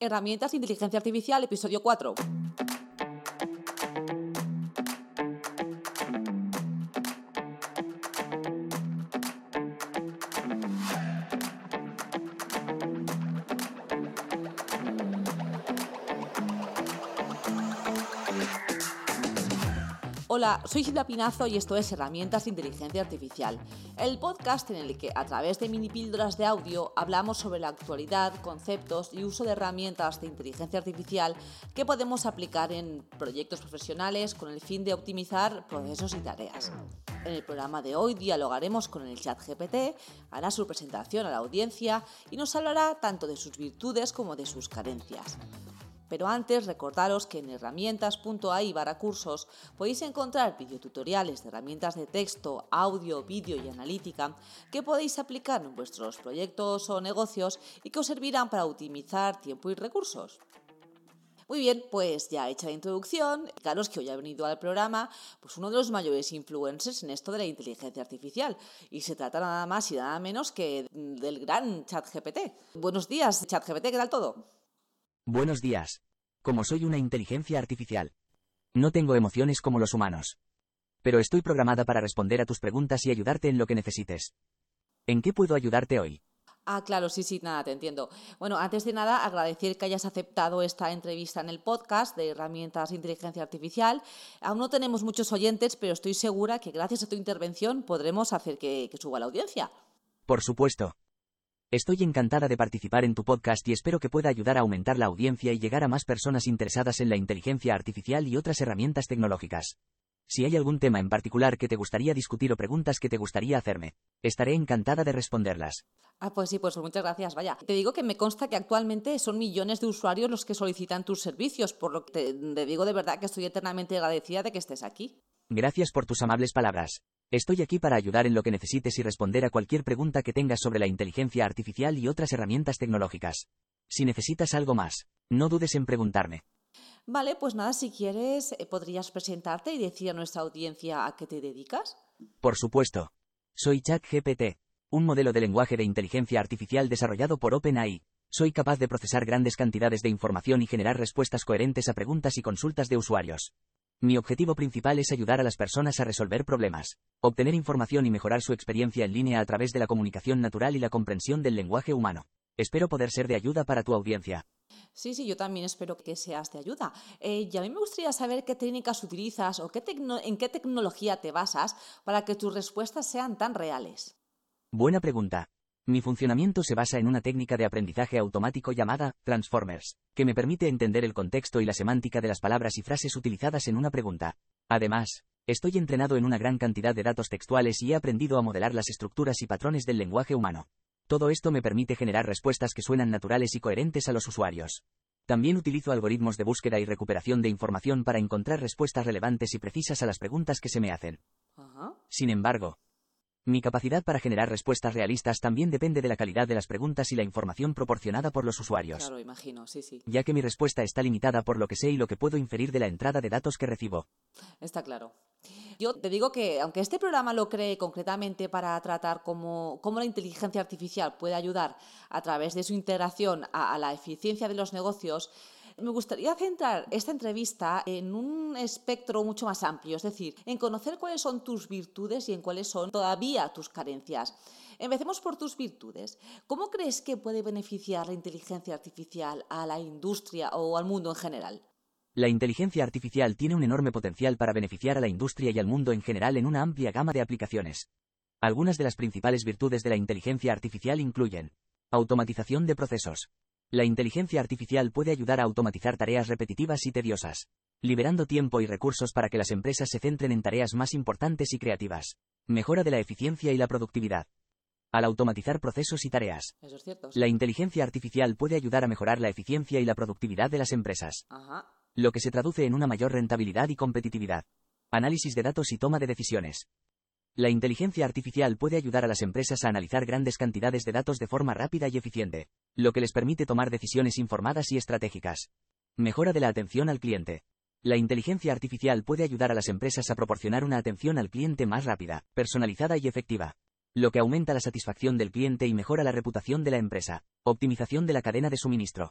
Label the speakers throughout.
Speaker 1: Herramientas de inteligencia artificial, episodio 4. Hola, soy Silvia Pinazo y esto es Herramientas de Inteligencia Artificial, el podcast en el que a través de mini píldoras de audio hablamos sobre la actualidad, conceptos y uso de herramientas de inteligencia artificial que podemos aplicar en proyectos profesionales con el fin de optimizar procesos y tareas. En el programa de hoy dialogaremos con el ChatGPT, hará su presentación a la audiencia y nos hablará tanto de sus virtudes como de sus carencias. Pero antes, recordaros que en herramientas.ai/cursos podéis encontrar videotutoriales de herramientas de texto, audio, vídeo y analítica que podéis aplicar en vuestros proyectos o negocios y que os servirán para optimizar tiempo y recursos. Muy bien, pues ya hecha la introducción, claro que hoy ha venido al programa pues uno de los mayores influencers en esto de la inteligencia artificial y se trata nada más y nada menos que del gran ChatGPT. Buenos días, ChatGPT, ¿qué tal todo?
Speaker 2: Buenos días. Como soy una inteligencia artificial, no tengo emociones como los humanos. Pero estoy programada para responder a tus preguntas y ayudarte en lo que necesites. ¿En qué puedo ayudarte hoy?
Speaker 1: Claro, sí, nada, te entiendo. Bueno, antes de nada, agradecer que hayas aceptado esta entrevista en el podcast de Herramientas de Inteligencia Artificial. Aún no tenemos muchos oyentes, pero estoy segura que gracias a tu intervención podremos hacer que suba la audiencia.
Speaker 2: Por supuesto. Estoy encantada de participar en tu podcast y espero que pueda ayudar a aumentar la audiencia y llegar a más personas interesadas en la inteligencia artificial y otras herramientas tecnológicas. Si hay algún tema en particular que te gustaría discutir o preguntas que te gustaría hacerme, estaré encantada de responderlas.
Speaker 1: Pues sí, pues muchas gracias, vaya. Te digo que me consta que actualmente son millones de usuarios los que solicitan tus servicios, por lo que te digo de verdad que estoy eternamente agradecida de que estés aquí.
Speaker 2: Gracias por tus amables palabras. Estoy aquí para ayudar en lo que necesites y responder a cualquier pregunta que tengas sobre la inteligencia artificial y otras herramientas tecnológicas. Si necesitas algo más, no dudes en preguntarme.
Speaker 1: Vale, pues nada, si quieres, podrías presentarte y decir a nuestra audiencia a qué te dedicas.
Speaker 2: Por supuesto. Soy ChatGPT, un modelo de lenguaje de inteligencia artificial desarrollado por OpenAI. Soy capaz de procesar grandes cantidades de información y generar respuestas coherentes a preguntas y consultas de usuarios. Mi objetivo principal es ayudar a las personas a resolver problemas, obtener información y mejorar su experiencia en línea a través de la comunicación natural y la comprensión del lenguaje humano. Espero poder ser de ayuda para tu audiencia.
Speaker 1: Sí, yo también espero que seas de ayuda. Y a mí me gustaría saber qué técnicas utilizas o en qué tecnología te basas para que tus respuestas sean tan reales.
Speaker 2: Buena pregunta. Mi funcionamiento se basa en una técnica de aprendizaje automático llamada Transformers, que me permite entender el contexto y la semántica de las palabras y frases utilizadas en una pregunta. Además, estoy entrenado en una gran cantidad de datos textuales y he aprendido a modelar las estructuras y patrones del lenguaje humano. Todo esto me permite generar respuestas que suenan naturales y coherentes a los usuarios. También utilizo algoritmos de búsqueda y recuperación de información para encontrar respuestas relevantes y precisas a las preguntas que se me hacen. Sin embargo, mi capacidad para generar respuestas realistas también depende de la calidad de las preguntas y la información proporcionada por los usuarios.
Speaker 1: Claro, imagino, sí.
Speaker 2: Ya que mi respuesta está limitada por lo que sé y lo que puedo inferir de la entrada de datos que recibo.
Speaker 1: Está claro. Yo te digo que, aunque este programa lo cree concretamente para tratar cómo la inteligencia artificial puede ayudar a través de su integración a la eficiencia de los negocios, me gustaría centrar esta entrevista en un espectro mucho más amplio, es decir, en conocer cuáles son tus virtudes y en cuáles son todavía tus carencias. Empecemos por tus virtudes. ¿Cómo crees que puede beneficiar la inteligencia artificial a la industria o al mundo en general?
Speaker 2: La inteligencia artificial tiene un enorme potencial para beneficiar a la industria y al mundo en general en una amplia gama de aplicaciones. Algunas de las principales virtudes de la inteligencia artificial incluyen: automatización de procesos. La inteligencia artificial puede ayudar a automatizar tareas repetitivas y tediosas, liberando tiempo y recursos para que las empresas se centren en tareas más importantes y creativas. Mejora de la eficiencia y la productividad. Al automatizar procesos y tareas,
Speaker 1: Eso es cierto, sí.
Speaker 2: La inteligencia artificial puede ayudar a mejorar la eficiencia y la productividad de las empresas, lo que se traduce en una mayor rentabilidad y competitividad. Análisis de datos y toma de decisiones. La inteligencia artificial puede ayudar a las empresas a analizar grandes cantidades de datos de forma rápida y eficiente, lo que les permite tomar decisiones informadas y estratégicas. Mejora de la atención al cliente. La inteligencia artificial puede ayudar a las empresas a proporcionar una atención al cliente más rápida, personalizada y efectiva, lo que aumenta la satisfacción del cliente y mejora la reputación de la empresa. Optimización de la cadena de suministro.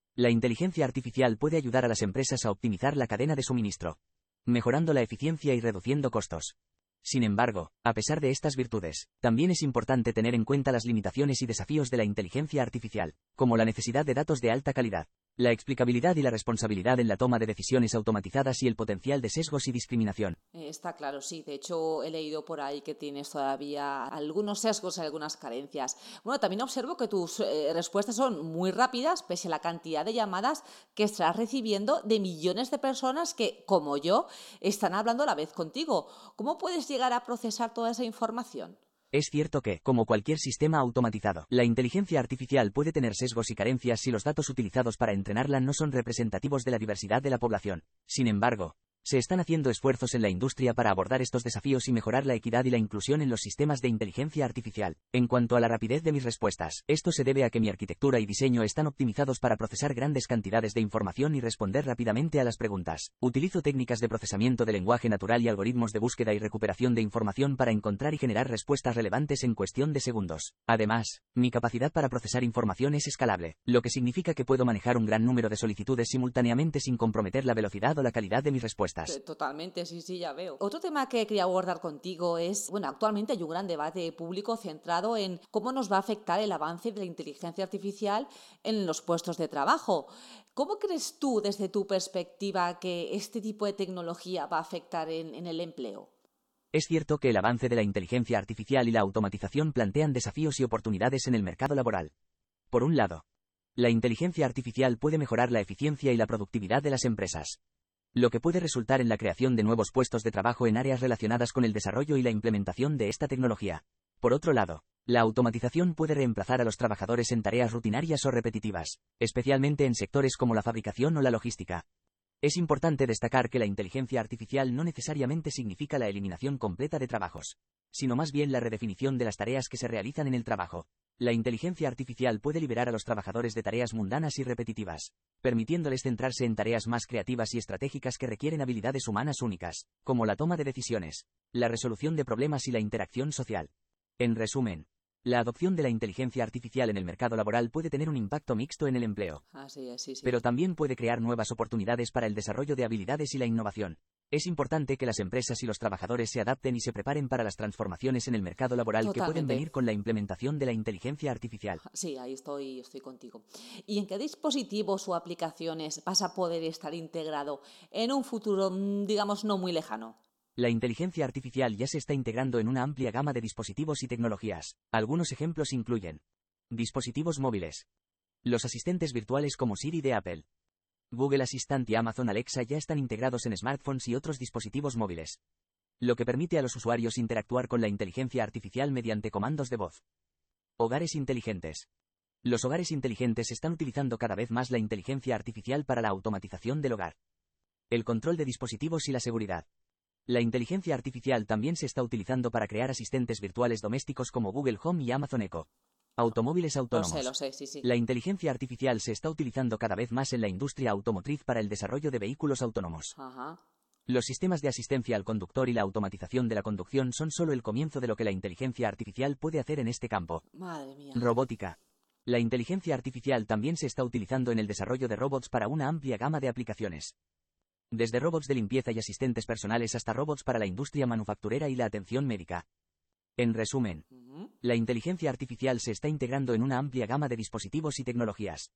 Speaker 2: La inteligencia artificial puede ayudar a las empresas a optimizar la cadena de suministro, mejorando la eficiencia y reduciendo costos. Sin embargo, a pesar de estas virtudes, también es importante tener en cuenta las limitaciones y desafíos de la inteligencia artificial, como la necesidad de datos de alta calidad, la explicabilidad y la responsabilidad en la toma de decisiones automatizadas y el potencial de sesgos y discriminación.
Speaker 1: Está claro, sí. De hecho, he leído por ahí que tienes todavía algunos sesgos y algunas carencias. Bueno, también observo que tus respuestas son muy rápidas, pese a la cantidad de llamadas que estás recibiendo de millones de personas que, como yo, están hablando a la vez contigo. ¿Cómo puedes llegar a procesar toda esa información?
Speaker 2: Es cierto que, como cualquier sistema automatizado, la inteligencia artificial puede tener sesgos y carencias si los datos utilizados para entrenarla no son representativos de la diversidad de la población. Sin embargo, se están haciendo esfuerzos en la industria para abordar estos desafíos y mejorar la equidad y la inclusión en los sistemas de inteligencia artificial. En cuanto a la rapidez de mis respuestas, esto se debe a que mi arquitectura y diseño están optimizados para procesar grandes cantidades de información y responder rápidamente a las preguntas. Utilizo técnicas de procesamiento de lenguaje natural y algoritmos de búsqueda y recuperación de información para encontrar y generar respuestas relevantes en cuestión de segundos. Además, mi capacidad para procesar información es escalable, lo que significa que puedo manejar un gran número de solicitudes simultáneamente sin comprometer la velocidad o la calidad de mis respuestas.
Speaker 1: Totalmente, sí, ya veo. Otro tema que quería abordar contigo es, actualmente hay un gran debate público centrado en cómo nos va a afectar el avance de la inteligencia artificial en los puestos de trabajo. ¿Cómo crees tú, desde tu perspectiva, que este tipo de tecnología va a afectar en el empleo?
Speaker 2: Es cierto que el avance de la inteligencia artificial y la automatización plantean desafíos y oportunidades en el mercado laboral. Por un lado, la inteligencia artificial puede mejorar la eficiencia y la productividad de las empresas, lo que puede resultar en la creación de nuevos puestos de trabajo en áreas relacionadas con el desarrollo y la implementación de esta tecnología. Por otro lado, la automatización puede reemplazar a los trabajadores en tareas rutinarias o repetitivas, especialmente en sectores como la fabricación o la logística. Es importante destacar que la inteligencia artificial no necesariamente significa la eliminación completa de trabajos, sino más bien la redefinición de las tareas que se realizan en el trabajo. La inteligencia artificial puede liberar a los trabajadores de tareas mundanas y repetitivas, permitiéndoles centrarse en tareas más creativas y estratégicas que requieren habilidades humanas únicas, como la toma de decisiones, la resolución de problemas y la interacción social. En resumen, la adopción de la inteligencia artificial en el mercado laboral puede tener un impacto mixto en el empleo,
Speaker 1: Así es, sí.
Speaker 2: pero también puede crear nuevas oportunidades para el desarrollo de habilidades y la innovación. Es importante que las empresas y los trabajadores se adapten y se preparen para las transformaciones en el mercado laboral que pueden venir con la implementación de la inteligencia artificial.
Speaker 1: Sí, ahí estoy contigo. ¿Y en qué dispositivos o aplicaciones vas a poder estar integrado en un futuro, digamos, no muy lejano?
Speaker 2: La inteligencia artificial ya se está integrando en una amplia gama de dispositivos y tecnologías. Algunos ejemplos incluyen dispositivos móviles, los asistentes virtuales como Siri de Apple, Google Assistant y Amazon Alexa ya están integrados en smartphones y otros dispositivos móviles, lo que permite a los usuarios interactuar con la inteligencia artificial mediante comandos de voz. Hogares inteligentes. Los hogares inteligentes están utilizando cada vez más la inteligencia artificial para la automatización del hogar, el control de dispositivos y la seguridad. La inteligencia artificial también se está utilizando para crear asistentes virtuales domésticos como Google Home y Amazon Echo. Automóviles autónomos.
Speaker 1: Lo sé, sí.
Speaker 2: La inteligencia artificial se está utilizando cada vez más en la industria automotriz para el desarrollo de vehículos autónomos.
Speaker 1: Ajá.
Speaker 2: Los sistemas de asistencia al conductor y la automatización de la conducción son solo el comienzo de lo que la inteligencia artificial puede hacer en este campo.
Speaker 1: Madre mía.
Speaker 2: Robótica. La inteligencia artificial también se está utilizando en el desarrollo de robots para una amplia gama de aplicaciones. Desde robots de limpieza y asistentes personales hasta robots para la industria manufacturera y la atención médica. En resumen, la inteligencia artificial se está integrando en una amplia gama de dispositivos y tecnologías.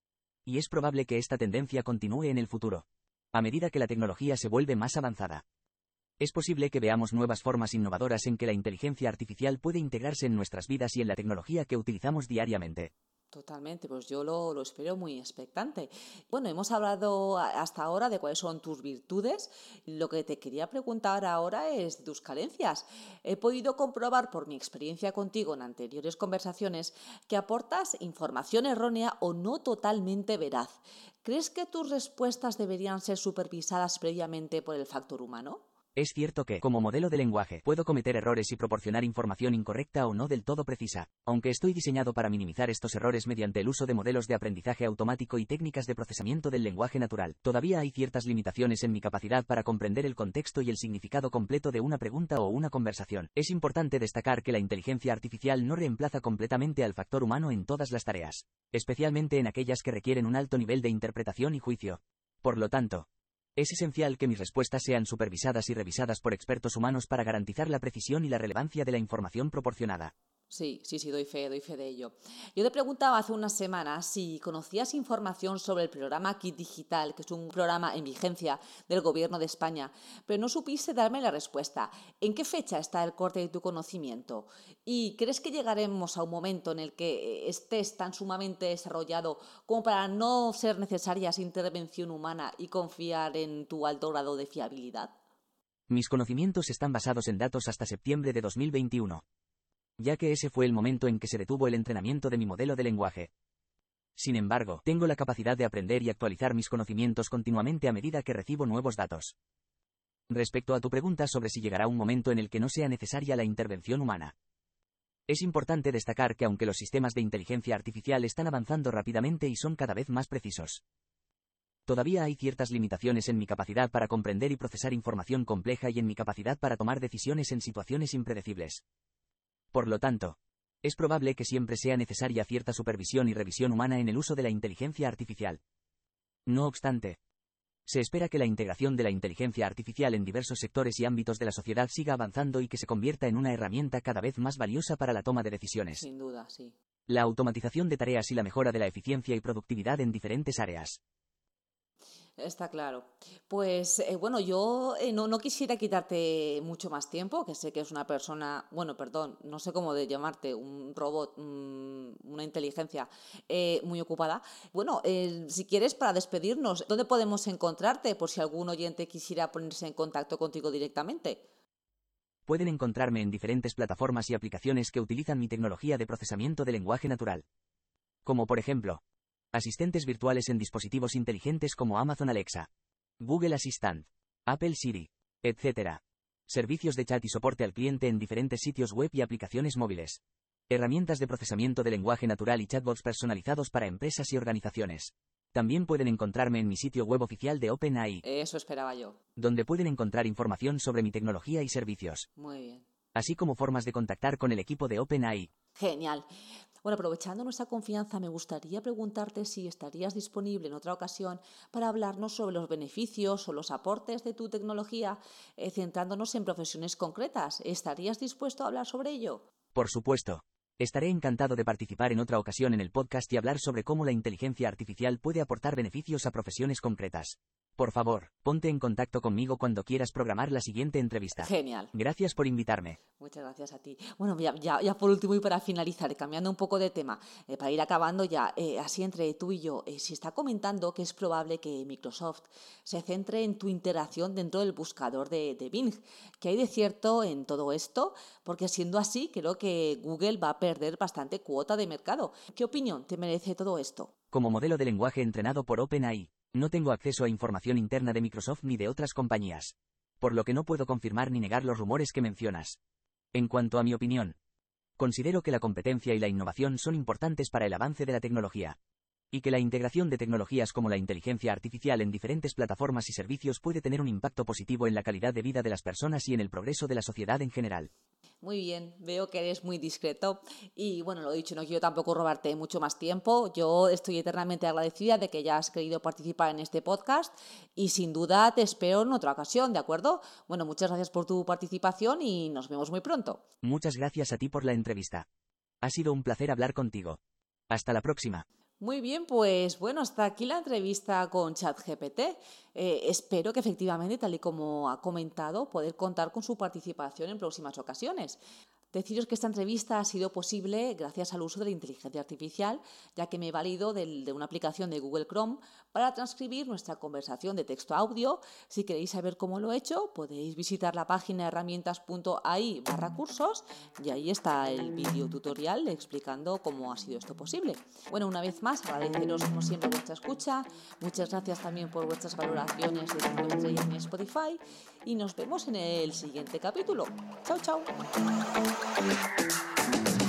Speaker 2: Y es probable que esta tendencia continúe en el futuro, a medida que la tecnología se vuelve más avanzada. Es posible que veamos nuevas formas innovadoras en que la inteligencia artificial puede integrarse en nuestras vidas y en la tecnología que utilizamos diariamente.
Speaker 1: Totalmente, pues yo lo espero muy expectante. Bueno, hemos hablado hasta ahora de cuáles son tus virtudes. Lo que te quería preguntar ahora es tus carencias. He podido comprobar por mi experiencia contigo en anteriores conversaciones que aportas información errónea o no totalmente veraz. ¿Crees que tus respuestas deberían ser supervisadas previamente por el factor humano?
Speaker 2: Es cierto que, como modelo de lenguaje, puedo cometer errores y proporcionar información incorrecta o no del todo precisa. Aunque estoy diseñado para minimizar estos errores mediante el uso de modelos de aprendizaje automático y técnicas de procesamiento del lenguaje natural, todavía hay ciertas limitaciones en mi capacidad para comprender el contexto y el significado completo de una pregunta o una conversación. Es importante destacar que la inteligencia artificial no reemplaza completamente al factor humano en todas las tareas, especialmente en aquellas que requieren un alto nivel de interpretación y juicio. Por lo tanto, es esencial que mis respuestas sean supervisadas y revisadas por expertos humanos para garantizar la precisión y la relevancia de la información proporcionada.
Speaker 1: Sí, doy fe de ello. Yo te preguntaba hace unas semanas si conocías información sobre el programa Kit Digital, que es un programa en vigencia del Gobierno de España, pero no supiste darme la respuesta. ¿En qué fecha está el corte de tu conocimiento? ¿Y crees que llegaremos a un momento en el que estés tan sumamente desarrollado como para no ser necesaria esa intervención humana y confiar en tu alto grado de fiabilidad?
Speaker 2: Mis conocimientos están basados en datos hasta septiembre de 2021. Ya que ese fue el momento en que se detuvo el entrenamiento de mi modelo de lenguaje. Sin embargo, tengo la capacidad de aprender y actualizar mis conocimientos continuamente a medida que recibo nuevos datos. Respecto a tu pregunta sobre si llegará un momento en el que no sea necesaria la intervención humana. Es importante destacar que aunque los sistemas de inteligencia artificial están avanzando rápidamente y son cada vez más precisos, todavía hay ciertas limitaciones en mi capacidad para comprender y procesar información compleja y en mi capacidad para tomar decisiones en situaciones impredecibles. Por lo tanto, es probable que siempre sea necesaria cierta supervisión y revisión humana en el uso de la inteligencia artificial. No obstante, se espera que la integración de la inteligencia artificial en diversos sectores y ámbitos de la sociedad siga avanzando y que se convierta en una herramienta cada vez más valiosa para la toma de decisiones.
Speaker 1: Sin duda, sí.
Speaker 2: La automatización de tareas y la mejora de la eficiencia y productividad en diferentes áreas.
Speaker 1: Está claro. Pues bueno, yo no quisiera quitarte mucho más tiempo, que sé que es una persona, bueno, perdón, no sé cómo de llamarte, un robot, una inteligencia muy ocupada. Bueno, si quieres, para despedirnos, ¿dónde podemos encontrarte por si algún oyente quisiera ponerse en contacto contigo directamente?
Speaker 2: Pueden encontrarme en diferentes plataformas y aplicaciones que utilizan mi tecnología de procesamiento de lenguaje natural. Como por ejemplo, asistentes virtuales en dispositivos inteligentes como Amazon Alexa, Google Assistant, Apple Siri, etc. Servicios de chat y soporte al cliente en diferentes sitios web y aplicaciones móviles. Herramientas de procesamiento de lenguaje natural y chatbots personalizados para empresas y organizaciones. También pueden encontrarme en mi sitio web oficial de OpenAI.
Speaker 1: Eso esperaba yo.
Speaker 2: Donde pueden encontrar información sobre mi tecnología y servicios.
Speaker 1: Muy bien.
Speaker 2: Así como formas de contactar con el equipo de OpenAI.
Speaker 1: Genial. Bueno, aprovechando nuestra confianza, me gustaría preguntarte si estarías disponible en otra ocasión para hablarnos sobre los beneficios o los aportes de tu tecnología, centrándonos en profesiones concretas. ¿Estarías dispuesto a hablar sobre ello?
Speaker 2: Por supuesto. Estaré encantado de participar en otra ocasión en el podcast y hablar sobre cómo la inteligencia artificial puede aportar beneficios a profesiones concretas. Por favor, ponte en contacto conmigo cuando quieras programar la siguiente entrevista.
Speaker 1: Genial.
Speaker 2: Gracias por invitarme.
Speaker 1: Muchas gracias a ti. Bueno, ya por último y para finalizar, cambiando un poco de tema, para ir acabando ya, así entre tú y yo, se está comentando que es probable que Microsoft se centre en tu interacción dentro del buscador de Bing. ¿Qué hay de cierto en todo esto? Porque siendo así, creo que Google va a perder bastante cuota de mercado. ¿Qué opinión te merece todo esto?
Speaker 2: Como modelo de lenguaje entrenado por OpenAI, no tengo acceso a información interna de Microsoft ni de otras compañías, por lo que no puedo confirmar ni negar los rumores que mencionas. En cuanto a mi opinión, considero que la competencia y la innovación son importantes para el avance de la tecnología, y que la integración de tecnologías como la inteligencia artificial en diferentes plataformas y servicios puede tener un impacto positivo en la calidad de vida de las personas y en el progreso de la sociedad en general.
Speaker 1: Muy bien, veo que eres muy discreto y bueno, lo dicho, no quiero tampoco robarte mucho más tiempo. Yo estoy eternamente agradecida de que hayas querido participar en este podcast y sin duda te espero en otra ocasión, ¿de acuerdo? Bueno, muchas gracias por tu participación y nos vemos muy pronto.
Speaker 2: Muchas gracias a ti por la entrevista. Ha sido un placer hablar contigo. Hasta la próxima.
Speaker 1: Muy bien, pues bueno, hasta aquí la entrevista con ChatGPT. Espero que efectivamente, tal y como ha comentado, poder contar con su participación en próximas ocasiones. Deciros que esta entrevista ha sido posible gracias al uso de la inteligencia artificial, ya que me he valido de una aplicación de Google Chrome para transcribir nuestra conversación de texto a audio. Si queréis saber cómo lo he hecho, podéis visitar la página herramientas.ai/cursos y ahí está el vídeo tutorial explicando cómo ha sido esto posible. Bueno, una vez más, agradeceros como siempre vuestra escucha. Muchas gracias también por vuestras valoraciones de 5 estrellas en Spotify y nos vemos en el siguiente capítulo. Chao, chao.